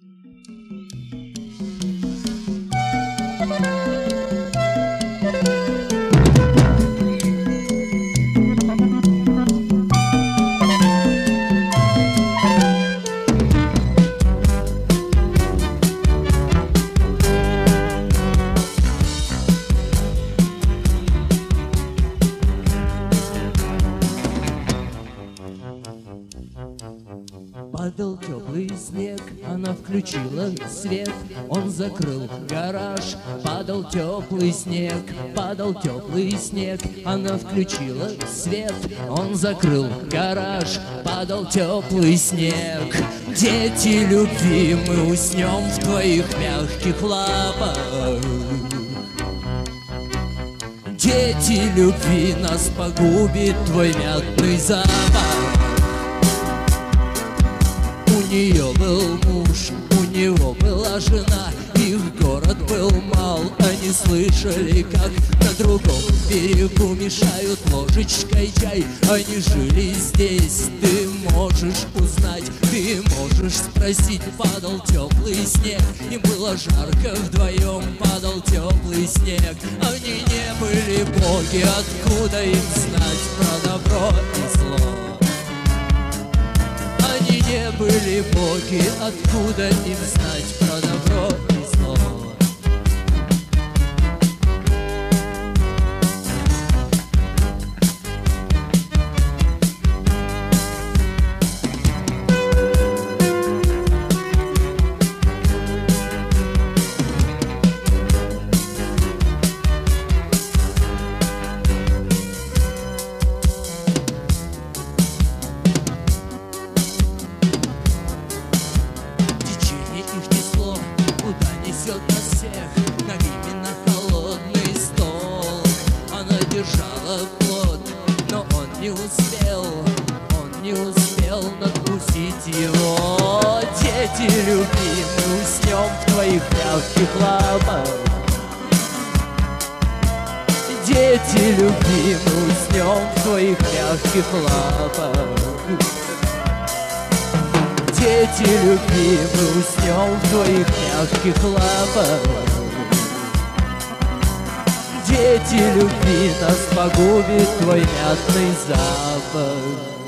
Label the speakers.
Speaker 1: Падал теплый снег, она включила свет, он закрыл гараж. Падал теплый снег, падал теплый снег, она включила свет, он закрыл гараж. Падал теплый снег, дети любви, мы уснем в твоих мягких лапах. Дети любви, нас погубит твой мятный запах. У нее был муж, у него была жена, их город был мал, они слышали, как на другом берегу мешают ложечкой чай. Они жили здесь, ты можешь узнать, ты можешь спросить. Падал теплый снег, им было жарко вдвоем, падал теплый снег. Они не были боги, откуда им знать про добро и зло? Они не были боги, откуда им знать про добро и зло? Куда несет нас всех ногами на холодный стол? Она держала плод, но он не успел надкусить его. Дети любви, мы уснем в твоих мягких лапах. Дети любви, мы уснем в твоих мягких лапах. Дети любви, мы уснем в твоих мягких лапах. Дети любви, нас погубит твой мятный запах.